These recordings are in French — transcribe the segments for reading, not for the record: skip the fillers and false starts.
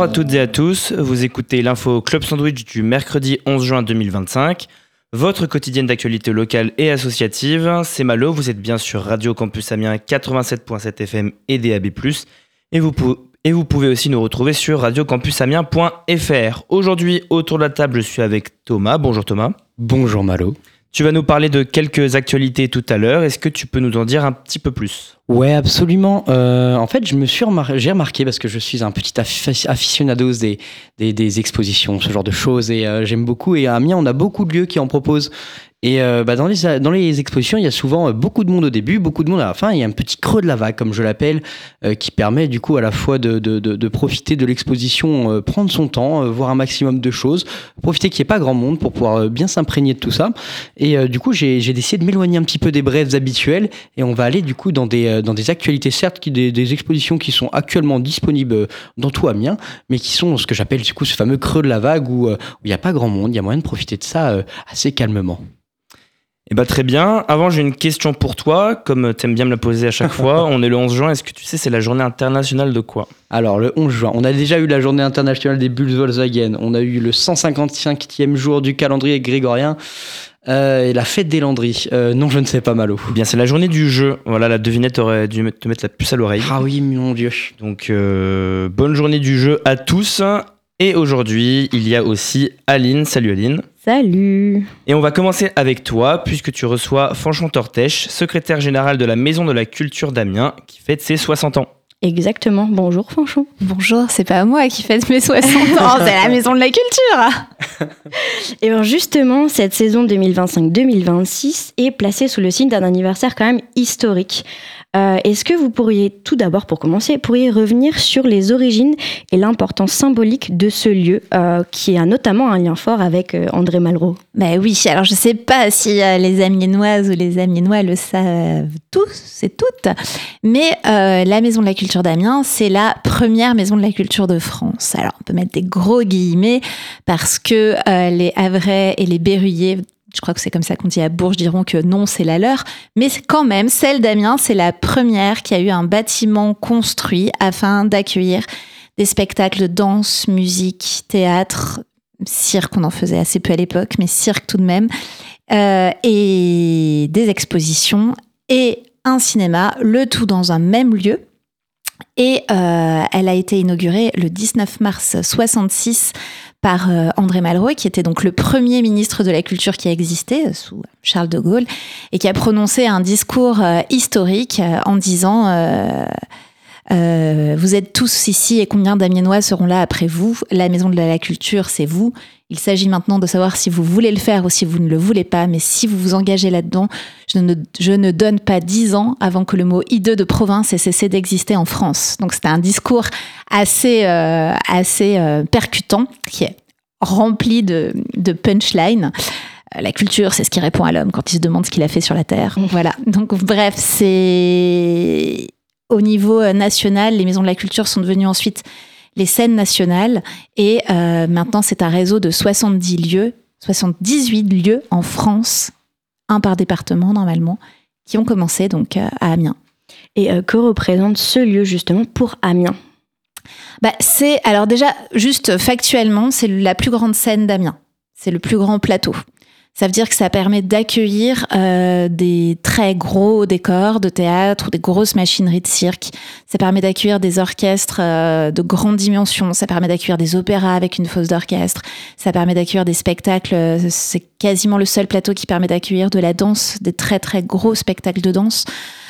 Bonjour à toutes et à tous, vous écoutez l'info Club Sandwich du mercredi 11 juin 2025, votre quotidienne d'actualité locale et associative. C'est Malo, vous êtes bien sur Radio Campus Amiens 87.7 FM et DAB+, et vous pouvez aussi nous retrouver sur radiocampusamiens.fr. Aujourd'hui, autour de la table, je suis avec Thomas. Bonjour Thomas. Bonjour Malo. Tu vas nous parler de quelques actualités tout à l'heure. Est-ce que tu peux nous en dire un petit peu plus ? Ouais, absolument. En fait, j'ai remarqué, parce que je suis un petit aficionados des expositions, ce genre de choses, et j'aime beaucoup. Et à Amiens, on a beaucoup de lieux qui en proposent. Et dans les expositions, il y a souvent beaucoup de monde au début, beaucoup de monde à la fin. Il y a un petit creux de la vague, comme je l'appelle, qui permet du coup à la fois de profiter de l'exposition, prendre son temps, voir un maximum de choses, profiter qu'il n'y ait pas grand monde pour pouvoir bien s'imprégner de tout ça. Et du coup, j'ai décidé de m'éloigner un petit peu des brèves habituelles, et on va aller du coup dans des actualités, certes, des expositions qui sont actuellement disponibles dans tout Amiens, mais qui sont ce que j'appelle du coup ce fameux creux de la vague où il n'y a pas grand monde, il y a moyen de profiter de ça assez calmement. Eh ben, très bien. Avant, j'ai une question pour toi. Comme tu aimes bien me la poser à chaque fois, on est le 11 juin. Est-ce que tu sais, c'est la journée internationale de quoi ? Alors, le 11 juin, on a déjà eu la journée internationale des bulles Volkswagen. On a eu le 155e jour du calendrier grégorien et la fête des Landry. Non, je ne sais pas, Malo. Eh bien, c'est la journée du jeu. Voilà, la devinette aurait dû te mettre la puce à l'oreille. Ah oui, mon Dieu. Donc, bonne journée du jeu à tous. Et aujourd'hui, il y a aussi Aline. Salut Aline. Salut. Et on va commencer avec toi, puisque tu reçois Fanchon Tortèche, secrétaire général de la Maison de la Culture d'Amiens, qui fête ses 60 ans. Exactement. Bonjour Fanchon. Bonjour, c'est pas moi qui fête mes 60 ans, c'est la Maison de la Culture. Et alors justement, cette saison 2025-2026 est placée sous le signe d'un anniversaire quand même historique. Est-ce que vous pourriez, tout d'abord pour commencer, revenir sur les origines et l'importance symbolique de ce lieu qui a notamment un lien fort avec André Malraux ? Ben oui, alors je sais pas si les Amiénoises ou les Amiénois le savent tous et toutes, mais la Maison de la Culture d'Amiens, c'est la première maison de la culture de France. Alors on peut mettre des gros guillemets parce que les Havrais et les Berruyers, je crois que c'est comme ça qu'on dit à Bourges, diront que non, c'est la leur. Mais quand même, celle d'Amiens, c'est la première qui a eu un bâtiment construit afin d'accueillir des spectacles de danse, musique, théâtre, cirque, on en faisait assez peu à l'époque, mais cirque tout de même, et des expositions et un cinéma, le tout dans un même lieu. Et elle a été inaugurée le 19 mars 1966 par André Malraux, qui était donc le premier ministre de la Culture qui a existé sous Charles de Gaulle, et qui a prononcé un discours historique en disant vous êtes tous ici et combien d'Amiénois seront là après vous ? La Maison de la Culture, c'est vous. Il s'agit maintenant de savoir si vous voulez le faire ou si vous ne le voulez pas, mais si vous vous engagez là-dedans, je ne donne pas 10 ans avant que le mot hideux de province ait cessé d'exister en France. Donc c'était un discours assez percutant, qui est rempli de punchlines. La culture, c'est ce qui répond à l'homme quand il se demande ce qu'il a fait sur la Terre. Voilà. Donc bref, c'est... Au niveau national, les maisons de la culture sont devenues ensuite les scènes nationales. Et maintenant, c'est un réseau de 78 lieux en France, un par département normalement, qui ont commencé donc à Amiens. Et que représente ce lieu justement pour Amiens ? Alors déjà, juste factuellement, c'est la plus grande scène d'Amiens. C'est le plus grand plateau. Ça veut dire que ça permet d'accueillir des très gros décors de théâtre ou des grosses machineries de cirque. Ça permet d'accueillir des orchestres de grande dimension. Ça permet d'accueillir des opéras avec une fosse d'orchestre. Ça permet d'accueillir des spectacles. C'est quasiment le seul plateau qui permet d'accueillir de la danse, des très très gros spectacles de danse.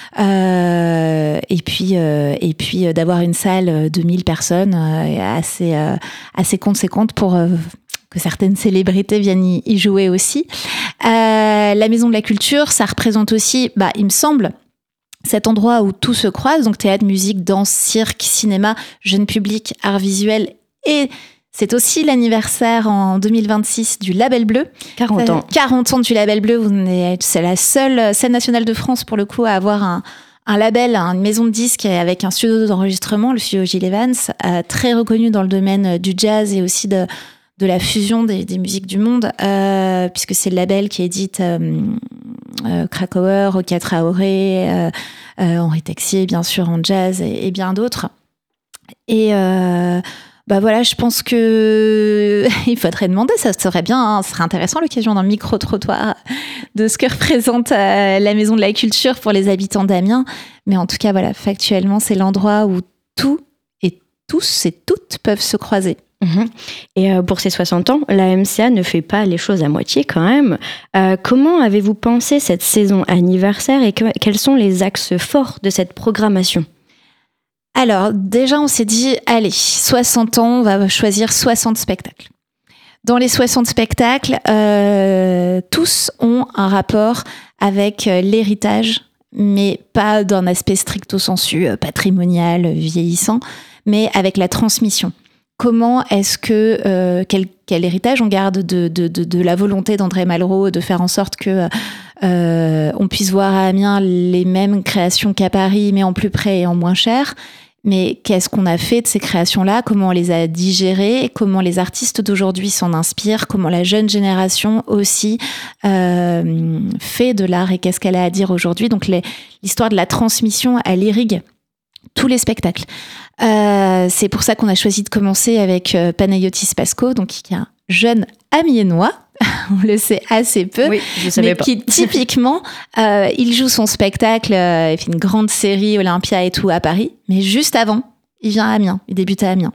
Et puis d'avoir une salle de 1000 personnes assez conséquente pour que certaines célébrités viennent y jouer aussi. La Maison de la Culture, ça représente aussi, il me semble, cet endroit où tout se croise, donc théâtre, musique, danse, cirque, cinéma, jeune public, art visuel, et c'est aussi l'anniversaire en 2026 du Label Bleu. 40 ans. 40 ans du Label Bleu, c'est la seule scène nationale de France pour le coup à avoir un label, une maison de disques avec un studio d'enregistrement, le studio Gilles Evans, très reconnu dans le domaine du jazz et aussi de la fusion des musiques du monde, puisque c'est le label qui édite Krakauer, Rokia Traoré, Henri Texier, bien sûr, en jazz et bien d'autres. Et Voilà, je pense que il faudrait demander, ça serait bien, hein, ce serait intéressant l'occasion d'un micro-trottoir de ce que représente la Maison de la Culture pour les habitants d'Amiens. Mais en tout cas, voilà, factuellement, c'est l'endroit où tout et tous et toutes peuvent se croiser. Et pour ces 60 ans, la MCA ne fait pas les choses à moitié quand même. Comment avez-vous pensé cette saison anniversaire et quels sont les axes forts de cette programmation ? Alors, déjà, on s'est dit, allez, 60 ans, on va choisir 60 spectacles. Dans les 60 spectacles, tous ont un rapport avec l'héritage, mais pas d'un aspect stricto sensu, patrimonial, vieillissant, mais avec la transmission. Comment est-ce que, quel héritage on garde de la volonté d'André Malraux de faire en sorte que on puisse voir à Amiens les mêmes créations qu'à Paris, mais en plus près et en moins cher. Mais qu'est-ce qu'on a fait de ces créations-là ? Comment on les a digérées ? Comment les artistes d'aujourd'hui s'en inspirent ? Comment la jeune génération aussi fait de l'art et qu'est-ce qu'elle a à dire aujourd'hui ? Donc l'histoire de la transmission, elle irrigue tous les spectacles. C'est pour ça qu'on a choisi de commencer avec Panayotis Pasco, donc qui est un jeune amiénois. On le sait assez peu, oui, je savais mais pas. qui typiquement, il joue son spectacle, il fait une grande série Olympia et tout à Paris, mais juste avant, il vient à Amiens, il débute à Amiens.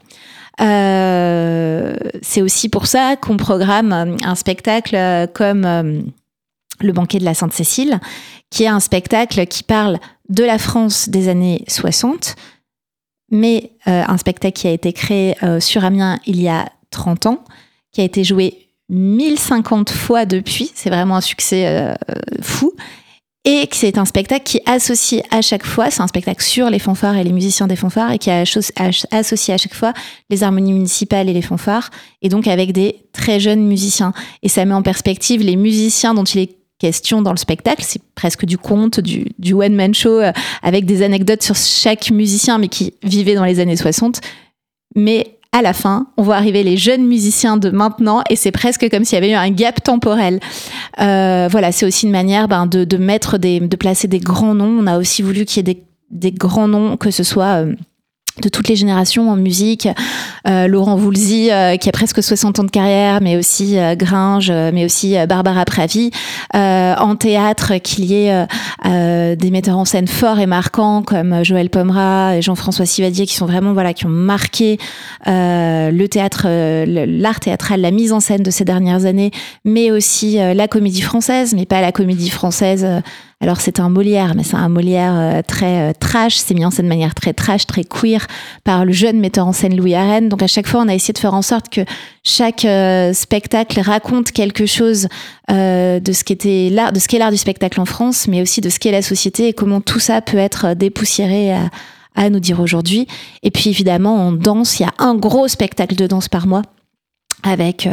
C'est aussi pour ça qu'on programme un spectacle comme Le Banquet de la Sainte-Cécile, qui est un spectacle qui parle de la France des années 60, mais un spectacle qui a été créé sur Amiens il y a 30 ans, qui a été joué 1050 fois depuis, c'est vraiment un succès fou, et c'est un spectacle qui associe à chaque fois, c'est un spectacle sur les fanfares et les musiciens des fanfares, et qui associe à chaque fois les harmonies municipales et les fanfares, et donc avec des très jeunes musiciens. Et ça met en perspective les musiciens dont il est question dans le spectacle, c'est presque du conte, du one-man show, avec des anecdotes sur chaque musicien, mais qui vivait dans les années 60. Mais à la fin, on voit arriver les jeunes musiciens de maintenant et c'est presque comme s'il y avait eu un gap temporel. Voilà, c'est aussi une manière de placer des grands noms. On a aussi voulu qu'il y ait des grands noms, que ce soit de toutes les générations en musique. Laurent Voulzy, qui a presque 60 ans de carrière, mais aussi Gringe, mais aussi Barbara Pravi. En théâtre, qu'il y ait des metteurs en scène forts et marquants comme Joël Pomera et Jean-François Sivadier, qui sont vraiment, qui ont marqué le théâtre, l'art théâtral, la mise en scène de ces dernières années, mais aussi la comédie française, mais pas la comédie française. Alors c'est un Molière, mais c'est un Molière très trash, c'est mis en scène de manière très trash, très queer, par le jeune metteur en scène Louis Arène. Donc à chaque fois, on a essayé de faire en sorte que chaque spectacle raconte quelque chose de ce qu'est l'art du spectacle en France, mais aussi de ce qu'est la société et comment tout ça peut être dépoussiéré à nous dire aujourd'hui. Et puis évidemment, en danse, il y a un gros spectacle de danse par mois avec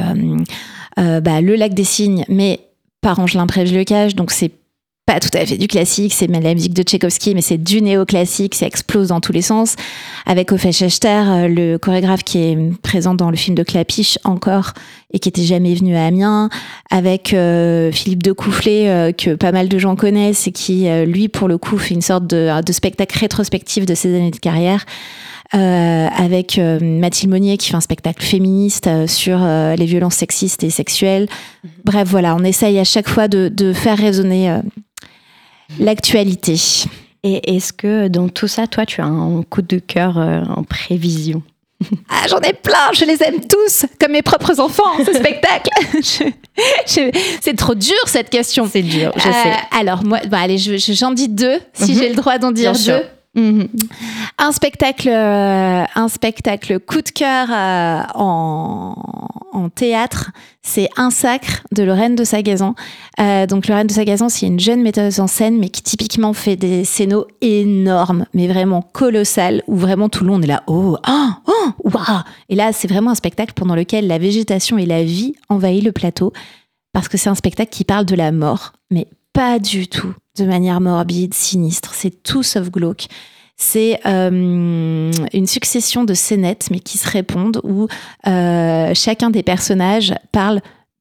le Lac des Cygnes, mais par Angelin Préville-Lecage, donc c'est pas tout à fait du classique, c'est la musique de Tchaïkovski, mais c'est du néoclassique, ça explose dans tous les sens. Avec Ophé Schechter, le chorégraphe qui est présent dans le film de Clapiche encore, et qui était jamais venu à Amiens. Avec Philippe Decoufflet, que pas mal de gens connaissent, et qui, lui, pour le coup, fait une sorte de spectacle rétrospectif de ses années de carrière. Avec Mathilde Monnier qui fait un spectacle féministe sur les violences sexistes et sexuelles. Bref, voilà, on essaye à chaque fois de faire résonner l'actualité. Et est-ce que dans tout ça, toi, tu as un coup de cœur en prévision ? Ah, j'en ai plein, je les aime tous, comme mes propres enfants, ce spectacle. C'est trop dur, cette question. C'est dur, je sais. Alors, moi, allez, j'en dis deux, si j'ai le droit d'en dire deux. Un spectacle coup de cœur en théâtre, c'est Un Sacre de Lorraine de Sagazan. Donc Lorraine de Sagazan, c'est une jeune metteuse en scène, mais qui typiquement fait des scénos énormes, mais vraiment colossales, où vraiment tout le long on est là, waouh. Et là, c'est vraiment un spectacle pendant lequel la végétation et la vie envahissent le plateau, parce que c'est un spectacle qui parle de la mort, mais pas du tout de manière morbide, sinistre. C'est tout sauf glauque. C'est une succession de scénettes, mais qui se répondent, où chacun des personnages parle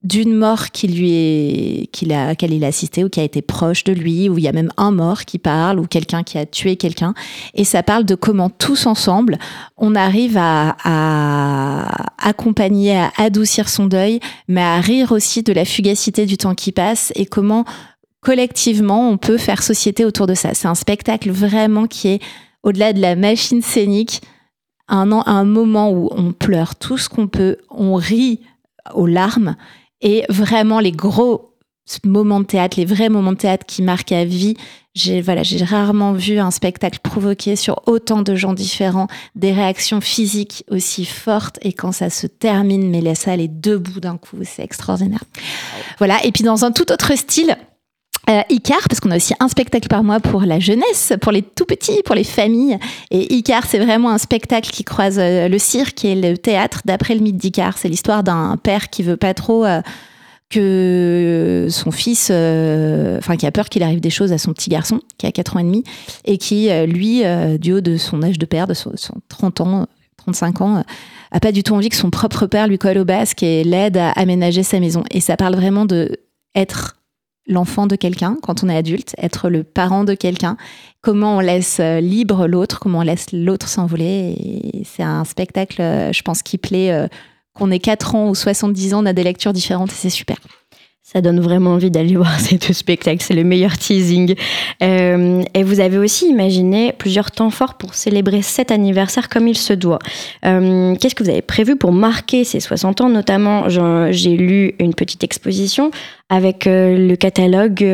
d'une mort à laquelle il a assisté ou qui a été proche de lui, où il y a même un mort qui parle ou quelqu'un qui a tué quelqu'un. Et ça parle de comment tous ensemble, on arrive à accompagner, à adoucir son deuil, mais à rire aussi de la fugacité du temps qui passe et comment collectivement on peut faire société autour de ça. C'est un spectacle vraiment qui est au-delà de la machine scénique, un moment où on pleure tout ce qu'on peut, on rit aux larmes. Et vraiment, les gros moments de théâtre, les vrais moments de théâtre qui marquent à vie, j'ai rarement vu un spectacle provoquer sur autant de gens différents des réactions physiques aussi fortes. Et quand ça se termine, mais la salle est debout d'un coup, c'est extraordinaire. Voilà. Et puis dans un tout autre style, Icare, parce qu'on a aussi un spectacle par mois pour la jeunesse, pour les tout petits, pour les familles. Et Icare, c'est vraiment un spectacle qui croise le cirque et le théâtre d'après le mythe d'Icare. C'est l'histoire d'un père qui veut pas trop que son fils, qui a peur qu'il arrive des choses à son petit garçon, qui a 4 ans et demi, et qui, lui, du haut de son âge de père, de son 30 ans, 35 ans, a pas du tout envie que son propre père lui colle au basque et l'aide à aménager sa maison. Et ça parle vraiment de être l'enfant de quelqu'un quand on est adulte, être le parent de quelqu'un, comment on laisse libre l'autre, comment on laisse l'autre s'envoler. Et c'est un spectacle, je pense, qui plaît, qu'on ait 4 ans ou 70 ans, on a des lectures différentes et c'est super. Ça donne vraiment envie d'aller voir ces 2 spectacles, c'est le meilleur teasing. Et vous avez aussi imaginé plusieurs temps forts pour célébrer cet anniversaire comme il se doit. Qu'est-ce que vous avez prévu pour marquer ces 60 ans? Notamment, j'ai lu une petite exposition avec le catalogue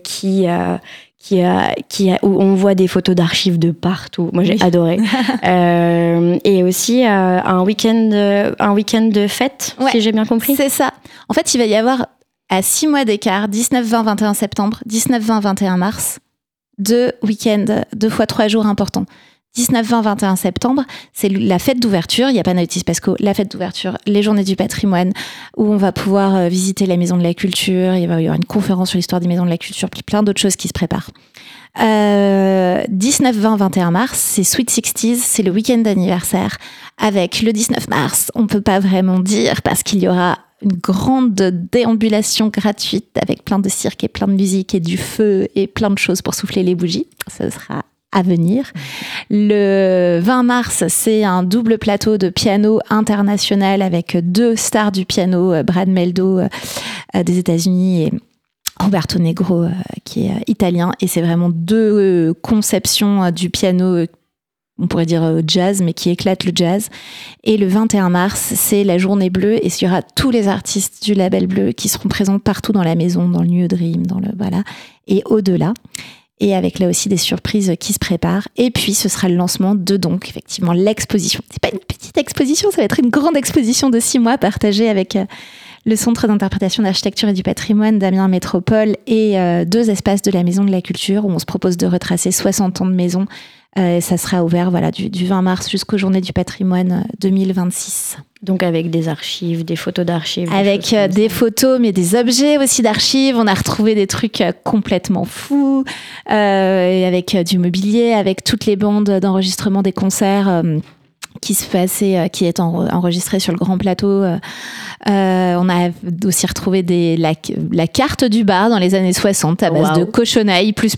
où on voit des photos d'archives de partout. Moi, j'ai adoré. Et aussi un week-end de fête, si j'ai bien compris. C'est ça. En fait, il va y avoir à 6 mois d'écart, 19, 20, 21 septembre, 19, 20, 21 mars, 2 week-ends, 2 fois 3 jours importants. 19, 20, 21 septembre, c'est la fête d'ouverture. Il n'y a pas Nautis Pasco, la fête d'ouverture, les journées du patrimoine, où on va pouvoir visiter la maison de la culture. Il va y avoir une conférence sur l'histoire des maisons de la culture, puis plein d'autres choses qui se préparent. 19, 20, 21 mars, c'est Sweet 60s, c'est le week-end d'anniversaire. Avec le 19 mars, on ne peut pas vraiment dire parce qu'il y aura une grande déambulation gratuite avec plein de cirque et plein de musique et du feu et plein de choses pour souffler les bougies. Ça sera à venir. Le 20 mars, c'est un double plateau de piano international avec 2 stars du piano, Brad Meldo des États-Unis et Roberto Negro qui est italien. Et c'est vraiment 2 conceptions du piano, on pourrait dire jazz, mais qui éclate le jazz. Et le 21 mars, c'est la journée bleue, et il y aura tous les artistes du label bleu qui seront présents partout dans la maison, dans le New Dream, et au-delà. Et avec là aussi des surprises qui se préparent. Et puis, ce sera le lancement de, donc, effectivement, l'exposition. C'est pas une petite exposition, ça va être une grande exposition de 6 mois partagée avec le Centre d'interprétation d'architecture et du patrimoine d'Amiens Métropole et 2 espaces de la Maison de la Culture où on se propose de retracer 60 ans de maison. Ça sera ouvert du 20 mars jusqu'aux Journées du patrimoine 2026. Donc avec des archives, des photos d'archives. Avec des photos, mais des objets aussi d'archives. On a retrouvé des trucs complètement fous, et avec du mobilier, avec toutes les bandes d'enregistrement des concerts qui se passait, qui est enregistré sur le grand plateau. On a aussi retrouvé la carte du bar dans les années 60 à base de cochonailles, plus.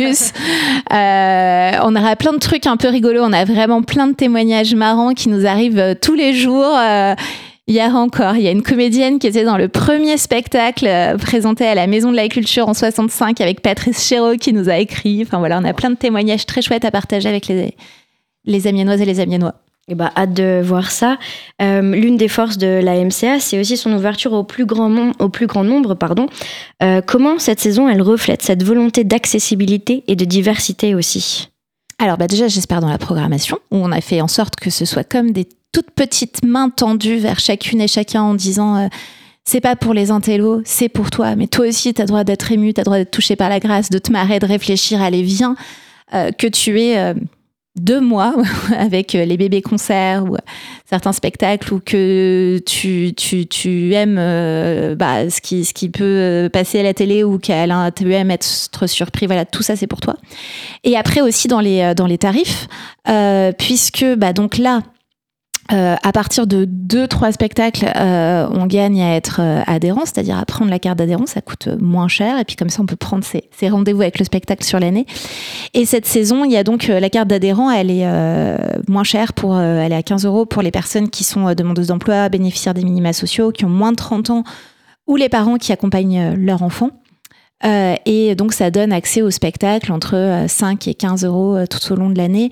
On aura plein de trucs un peu rigolos. On a vraiment plein de témoignages marrants qui nous arrivent tous les jours. Hier encore, il y a une comédienne qui était dans le premier spectacle présenté à la Maison de la Culture en 65 avec Patrice Chéreau qui nous a écrit. Enfin voilà, on a plein de témoignages très chouettes à partager avec les Amiénoises et les Amiénois. Et hâte de voir ça. L'une des forces de la MCA, c'est aussi son ouverture au plus grand nombre. Comment cette saison, elle reflète cette volonté d'accessibilité et de diversité aussi? Alors déjà, j'espère dans la programmation, où on a fait en sorte que ce soit comme des toutes petites mains tendues vers chacune et chacun en disant c'est pas pour les intellos, c'est pour toi. Mais toi aussi, t'as le droit d'être ému, t'as le droit d'être touché par la grâce, de te marrer, de réfléchir, allez, viens, que tu es... 2 mois avec les bébés concerts ou certains spectacles, ou que tu aimes ce qui peut passer à la télé, ou tu aimes être surpris, voilà, tout ça c'est pour toi. Et après aussi dans les tarifs, puisque donc là À partir de 2-3 spectacles, on gagne à être adhérent, c'est-à-dire à prendre la carte d'adhérent, ça coûte moins cher, et puis comme ça on peut prendre ses rendez-vous avec le spectacle sur l'année. Et cette saison, il y a donc la carte d'adhérent, elle est moins chère, elle est à 15 € pour les personnes qui sont demandeuses d'emploi, bénéficiaires des minima sociaux, qui ont moins de 30 ans, ou les parents qui accompagnent leur enfant. Et donc ça donne accès au spectacle entre 5 et 15 € tout au long de l'année,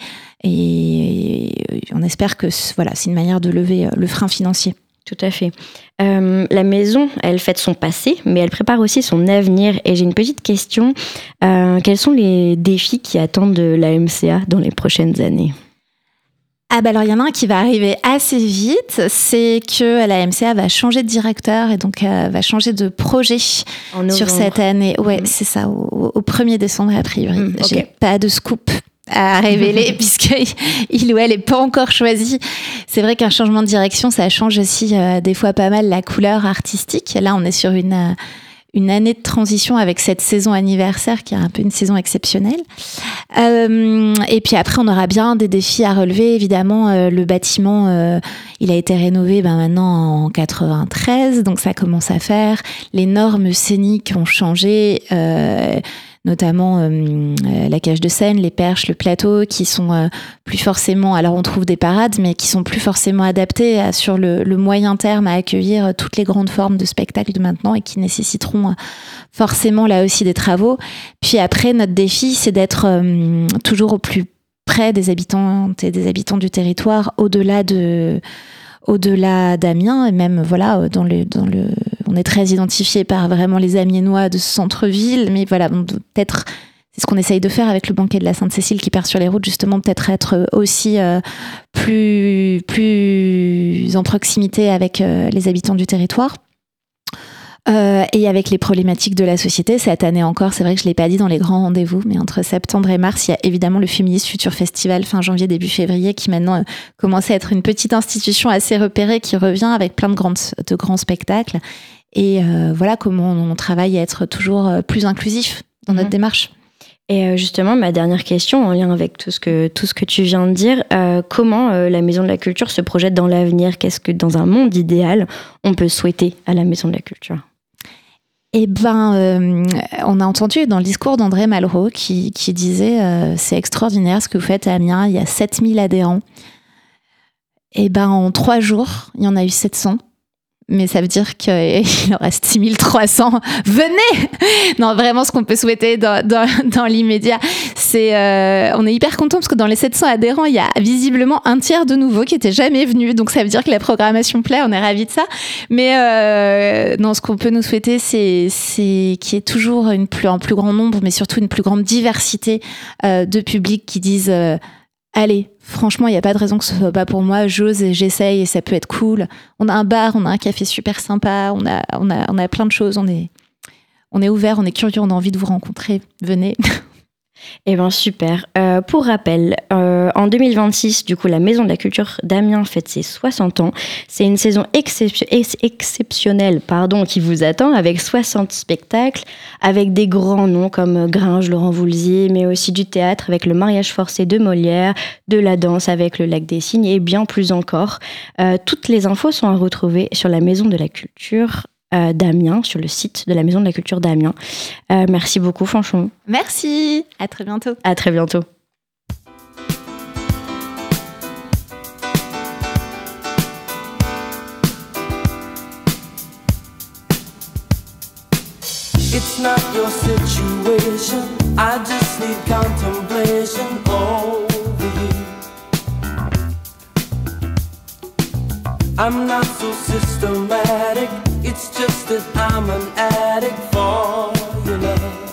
et on espère que voilà, c'est une manière de lever le frein financier. Tout à fait. La maison, elle fête son passé, mais elle prépare aussi son avenir. Et j'ai une petite question. Quels sont les défis qui attendent la MCA dans les prochaines années ? Alors il y en a un qui va arriver assez vite, c'est que la MCA va changer de directeur et donc va changer de projet sur cette année. Ouais, c'est ça, au 1er décembre a priori. J'ai pas de scoop à révéler puisqu'il ou elle n'est pas encore choisi. C'est vrai qu'un changement de direction, ça change aussi des fois pas mal la couleur artistique. Là, on est sur une année de transition avec cette saison anniversaire qui est un peu une saison exceptionnelle. Et puis après, on aura bien des défis à relever. Évidemment, le bâtiment, il a été rénové maintenant en 93, donc ça commence à faire. Les normes scéniques ont changé, notamment la cage de scène, les perches, le plateau, qui sont plus forcément... Alors, on trouve des parades, mais qui sont plus forcément adaptées sur le moyen terme à accueillir toutes les grandes formes de spectacles de maintenant et qui nécessiteront forcément, là aussi, des travaux. Puis après, notre défi, c'est d'être toujours au plus près des habitantes et des habitants du territoire, au-delà d'Amiens, et même voilà, on est très identifié par vraiment les Amiénois de ce centre-ville, mais voilà, peut-être c'est ce qu'on essaye de faire avec le banquet de la Sainte-Cécile qui part sur les routes, justement, peut-être être aussi plus en proximité avec les habitants du territoire. Et avec les problématiques de la société, cette année encore, c'est vrai que je ne l'ai pas dit dans les grands rendez-vous, mais entre septembre et mars, il y a évidemment le Féministe Futur Festival fin janvier, début février, qui maintenant commence à être une petite institution assez repérée, qui revient avec plein de grands spectacles. Et voilà comment on travaille à être toujours plus inclusif dans notre démarche. Et justement, ma dernière question, en lien avec tout ce que tu viens de dire, comment la Maison de la Culture se projette dans l'avenir ? Qu'est-ce que, dans un monde idéal, on peut souhaiter à la Maison de la Culture ? On a entendu dans le discours d'André Malraux qui disait c'est extraordinaire ce que vous faites à Amiens, il y a 7000 adhérents. En 3 jours, il y en a eu 700. Mais ça veut dire qu'il en reste 6300. Venez! Non, vraiment, ce qu'on peut souhaiter dans l'immédiat, c'est... on est hyper contents parce que dans les 700 adhérents, il y a visiblement un tiers de nouveaux qui n'étaient jamais venus. Donc, ça veut dire que la programmation plaît, on est ravis de ça. Mais non, ce qu'on peut nous souhaiter, c'est qu'il y ait toujours un plus grand nombre, mais surtout une plus grande diversité de publics qui disent... Allez, franchement, il n'y a pas de raison que ce soit pas pour moi. J'ose et j'essaye et ça peut être cool. On a un bar, on a un café super sympa, on a plein de choses. On est ouvert, on est curieux, on a envie de vous rencontrer. Venez. Eh bien, super. Pour rappel, en 2026, du coup, la Maison de la Culture d'Amiens fête ses 60 ans. C'est une saison exceptionnelle qui vous attend, avec 60 spectacles, avec des grands noms comme Gringe, Laurent Voulzier, mais aussi du théâtre avec Le Mariage forcé de Molière, de la danse avec Le Lac des Cygnes et bien plus encore. Toutes les infos sont à retrouver sur la Maison de la Culture d'Amiens, sur le site de la Maison de la Culture d'Amiens. Merci beaucoup, Fanchon. Merci, à très bientôt. À très bientôt. It's not your situation, I just need contemplation over you. I'm not so systematic, it's just that I'm an addict for your love.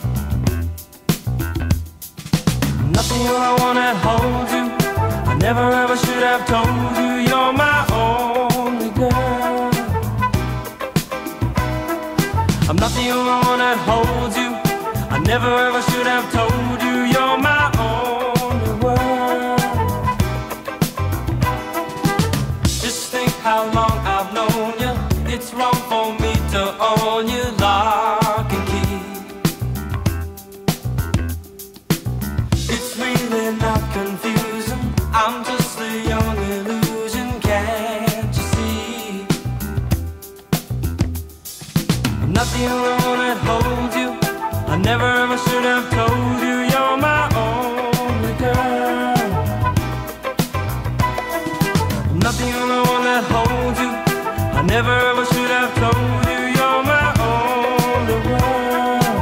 Nothing I wanna hold you, I never ever should have told you you're my only girl. I'm not the only one that holds you, I never ever should have told you you're my only world. Just think how long I've known you, it's wrong for me to own you lock and key. It's really not confusing, I'm just a young illusion. not the only one that holds you. I never ever should have told you you're my only girl. I'm not the only one that holds you. I never ever should have told you you're my only world.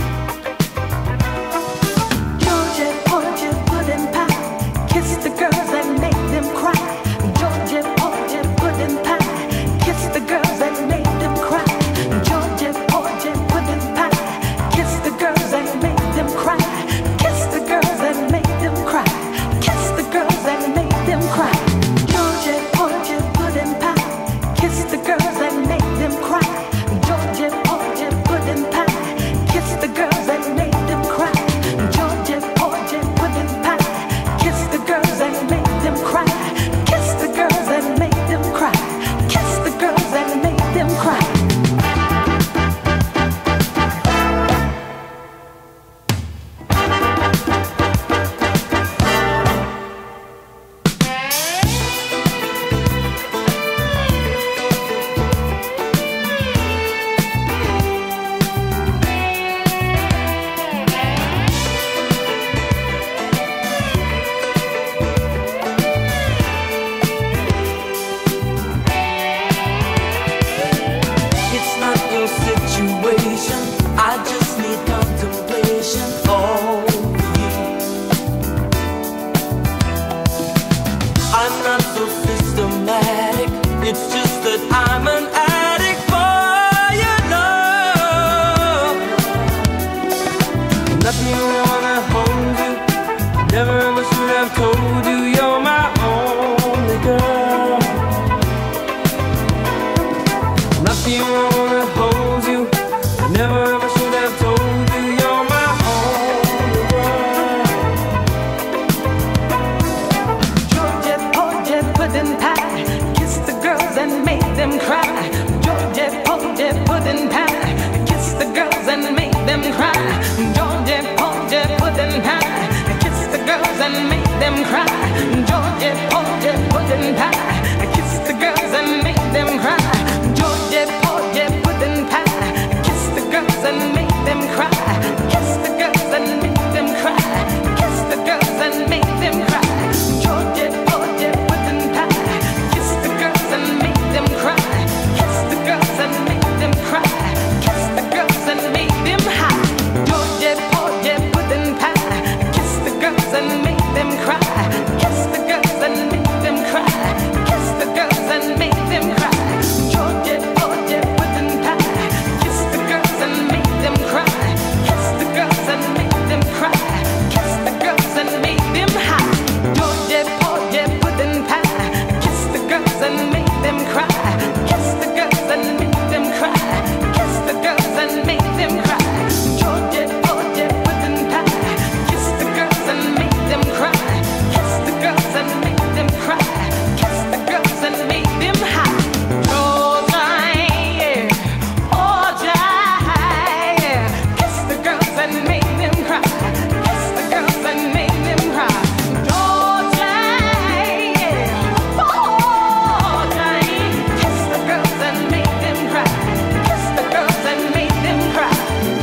Georgia, Georgia, pudding pie, kiss the girls and make them cry. Georgia, Georgia, pudding pie, kiss the girls and make them cry. Georgia, Georgia, pudding pie, kiss the girls and make them cry. Kiss the girls and make them cry. Kiss the girls and make them cry. Georgia, Georgia, pudding pie, kiss the girls and make them cry. Georgia, Georgia, pudding pie, kiss the girls and make them cry. Georgia, Georgia, pudding pie, kiss the girls and make them cry. Kiss the girls and make them cry. Kiss the girls and make them cry. It's not your situation. I just need contemplation over you. I'm not so systematic. It's just that I'm an addict for your love. Not the only one that holds you. Never ever should have told you you're my only girl. Not the only one that holds you. I never ever should have told you you're my only world. Georgia, Georgia, pudding pie, kiss the girls and make them cry. Georgia, Georgia, pudding pie, kiss the girls and make them cry. Georgia, Georgia, pudding pie, kiss the girls and make them cry. Georgia, Georgia, pudding pie, kiss the girls and make them cry. Georgia, Georgia, pudding pie, kiss the girls and make them cry. Kiss the girls and make them cry. Kiss the girls and make them cry. Georgia, Georgia, pudding pie, kiss the girls and make them cry. Kiss the girls and make them cry. Kiss the girls and make them high. Georgia, Georgia, pudding pie, kiss the girls and make them cry. Kiss the girls and make them cry. Kiss the girls and make them cry. Georgia, Georgia, pudding pie, kiss the girls and make them cry. Kiss the girls and make them cry. Kiss the girls and make them high. Georgia, Georgia, pudding pie, kiss the girls and make them cry. Kiss the girls and make them cry. Kiss the girls and make them cry. Georgia, Georgia, pudding pie, kiss the girls and make them cry. Kiss the girls and make them cry. Kiss the girls and make them high. Georgia, yeah, Georgia, yeah, kiss the girls and make them cry. Kiss the girls and make them cry. Georgia, yeah, Georgia, kiss the girls and make them cry. Kiss the girls and make them cry.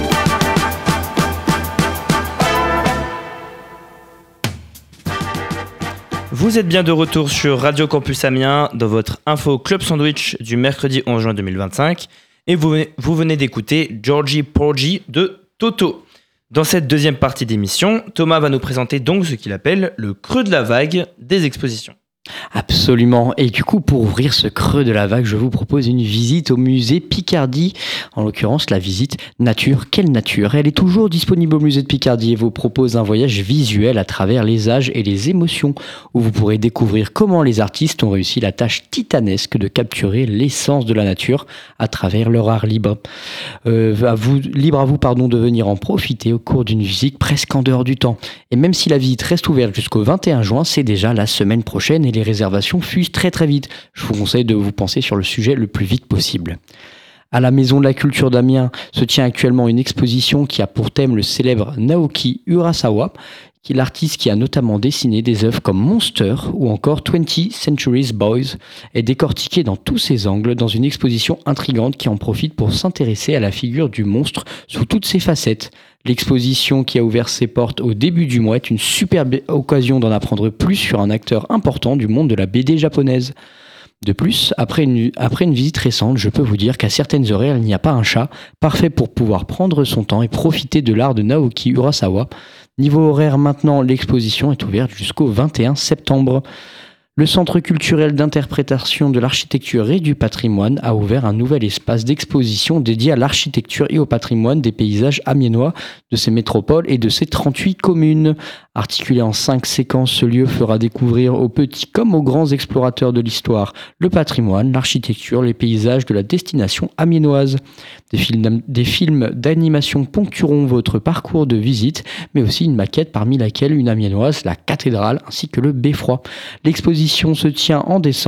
Vous êtes bien de retour sur Radio Campus Amiens dans votre info Club Sandwich du mercredi 11 juin 2025 et vous venez d'écouter Georgie Porgy de Toto. Dans cette deuxième partie d'émission, Thomas va nous présenter donc ce qu'il appelle le creux de la vague des expositions. Absolument. Et du coup, pour ouvrir ce creux de la vague, je vous propose une visite au musée Picardie. En l'occurrence, la visite Nature. Quelle nature ? Elle est toujours disponible au musée de Picardie et vous propose un voyage visuel à travers les âges et les émotions, où vous pourrez découvrir comment les artistes ont réussi la tâche titanesque de capturer l'essence de la nature à travers leur art libre. Libre à vous, de venir en profiter au cours d'une visite presque en dehors du temps. Et même si la visite reste ouverte jusqu'au 21 juin, c'est déjà la semaine prochaine et les réservations fusent très très vite. Je vous conseille de vous penser sur le sujet le plus vite possible. À la Maison de la Culture d'Amiens se tient actuellement une exposition qui a pour thème le célèbre Naoki Urasawa, qui est l'artiste qui a notamment dessiné des œuvres comme Monster ou encore 20th Century Boys, est décortiqué dans tous ses angles dans une exposition intrigante qui en profite pour s'intéresser à la figure du monstre sous toutes ses facettes. L'exposition qui a ouvert ses portes au début du mois est une superbe occasion d'en apprendre plus sur un acteur important du monde de la BD japonaise. De plus, après une visite récente, je peux vous dire qu'à certaines horaires, il n'y a pas un chat, parfait pour pouvoir prendre son temps et profiter de l'art de Naoki Urasawa. Niveau horaire maintenant, l'exposition est ouverte jusqu'au 21 septembre. Le Centre culturel d'interprétation de l'architecture et du patrimoine a ouvert un nouvel espace d'exposition dédié à l'architecture et au patrimoine des paysages amiénois de ses métropoles et de ses 38 communes. Articulé en 5 séquences, ce lieu fera découvrir aux petits comme aux grands explorateurs de l'histoire le patrimoine, l'architecture, les paysages de la destination amiénoise. Des films d'animation ponctueront votre parcours de visite, mais aussi une maquette parmi laquelle une amiénoise, la cathédrale ainsi que le beffroi. L'exposition se tient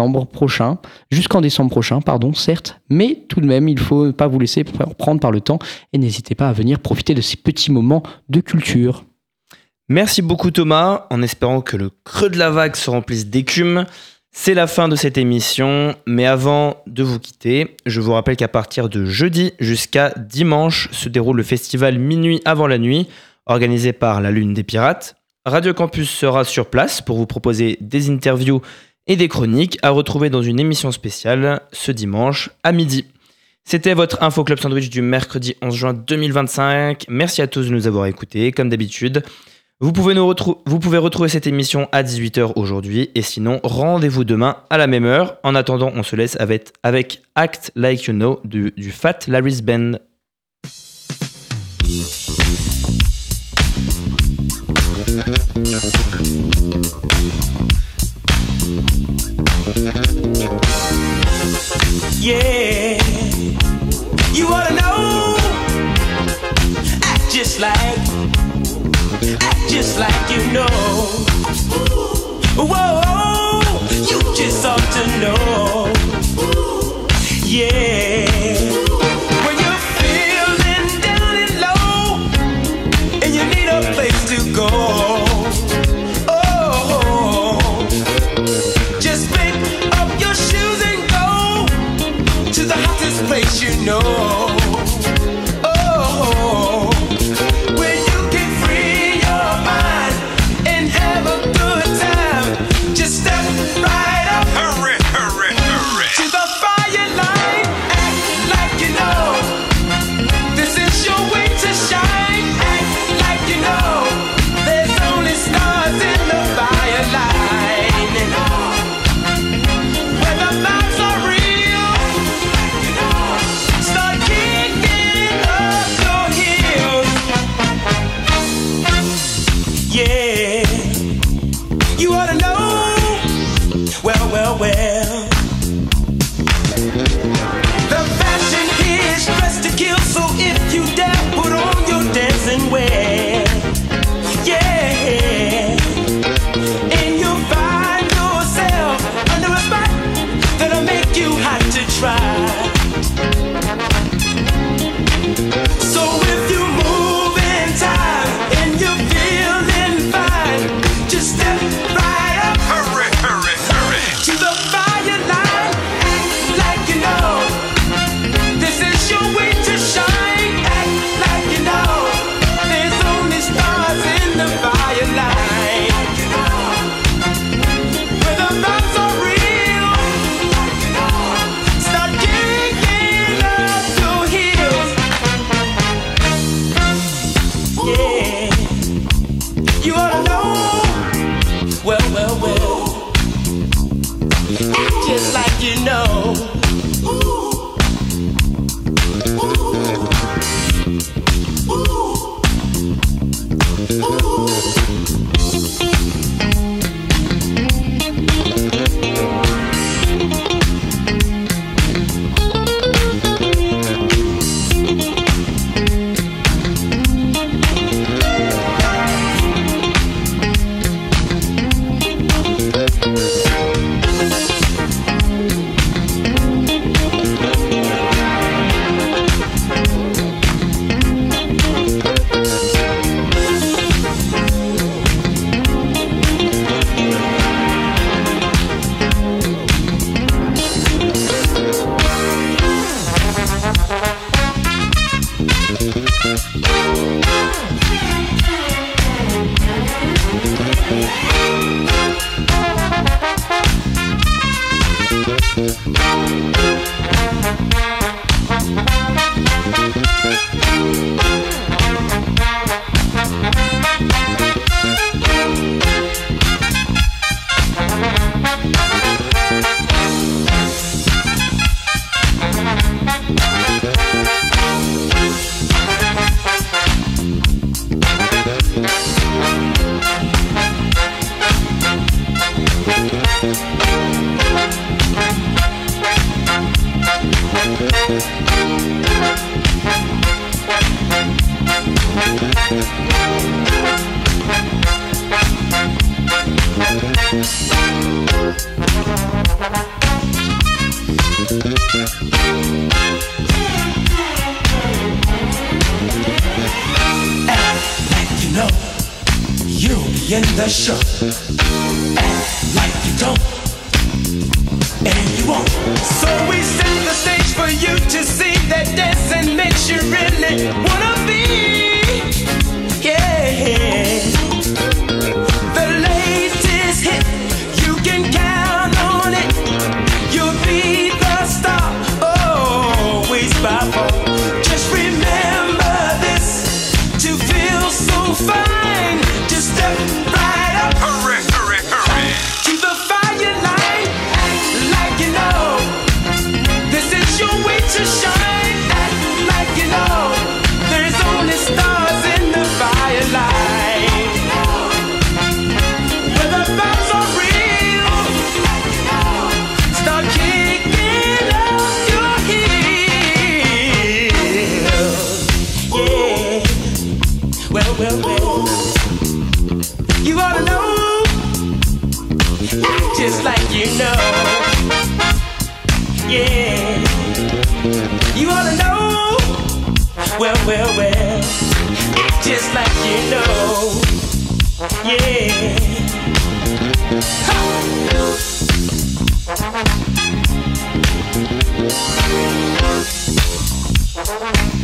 jusqu'en décembre prochain, certes, mais tout de même, il ne faut pas vous laisser prendre par le temps et n'hésitez pas à venir profiter de ces petits moments de culture. Merci beaucoup Thomas, en espérant que le creux de la vague se remplisse d'écume. C'est la fin de cette émission, mais avant de vous quitter, je vous rappelle qu'à partir de jeudi jusqu'à dimanche se déroule le festival Minuit avant la nuit, organisé par la Lune des Pirates. Radio Campus sera sur place pour vous proposer des interviews et des chroniques à retrouver dans une émission spéciale ce dimanche à midi. C'était votre Info Club Sandwich du mercredi 11 juin 2025. Merci à tous de nous avoir écoutés, comme d'habitude. Vous pouvez retrouver cette émission à 18h aujourd'hui et sinon, rendez-vous demain à la même heure. En attendant, on se laisse avec Act Like You Know du Fat Larry's Band. Yeah, you wanna know? Act just like you know. Whoa, you just ought to know. Yeah, when you're feeling down and low and you need a place to go. Oh, just pick up your shoes and go to the hottest place you know. This is your way to shine. Act like you know. There's You know, you'll be in the show. Act like you don't, and you won't. So we set the stage for you to see that dancing makes you really wanna be. Yeah. The latest hit, you can count on it. You'll be the star, always by phone. Just remember this, to feel so fine, just step right up. Hurry, hurry, hurry. To the fire line, act like you know. This is your way to shine, act like you know. There's only stars in the fire line. Where the vibes are real, start kicking up your heels. Yeah. Well, well, well. You ought to know, act just like you know. Yeah. You ought to know, well, well, well. Act just like you know. Yeah. Ha.